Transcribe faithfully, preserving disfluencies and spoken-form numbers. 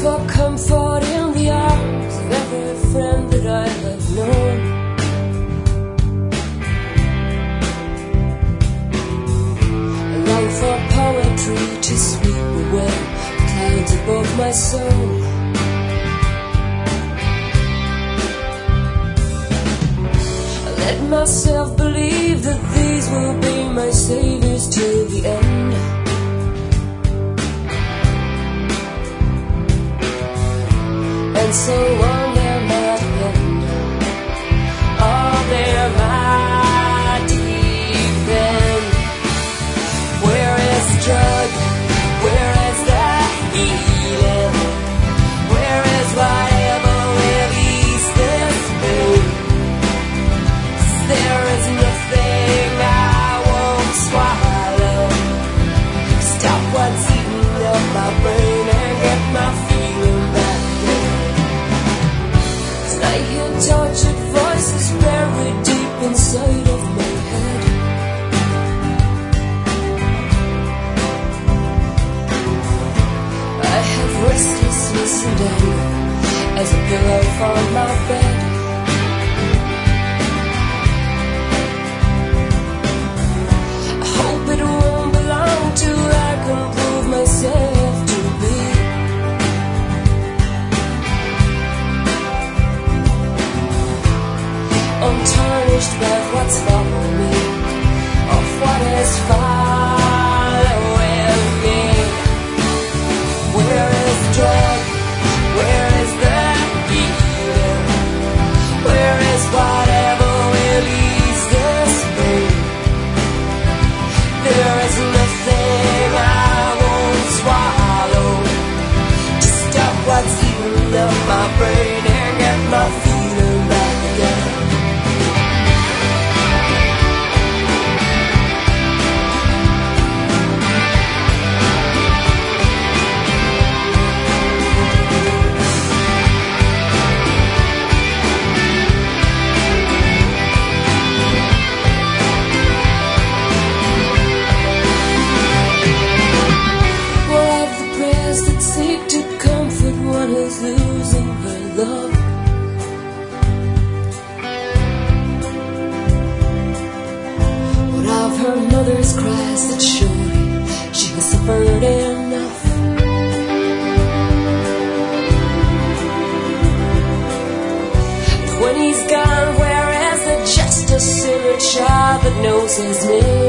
for comfort in the arms of every friend that I have known. I long for poetry to sweep away the clouds above my soul. I let myself believe that these will be my saviors till the end. And so on there might end, all there might deep end. Where is the drug? Where is the healing? Where is whatever will ease this pain? There is nothing I won't swallow. Stop what's eating up my brain and get my feeling back again. I hear tortured voices buried deep inside of my head. I have restlessness and anger as a pillow for my bed. I hope it won't be long till I can prove myself to be untarnished by what's following me, of what is following me. Where is the drug? Where is the healing? Where is whatever will ease this pain? There is nothing I won't swallow to stop what's eating up my brain and get my feeling back again. Losing her love. But I've heard mothers cries that surely she has suffered enough. And when he's gone, where is the justice in a child that knows his name?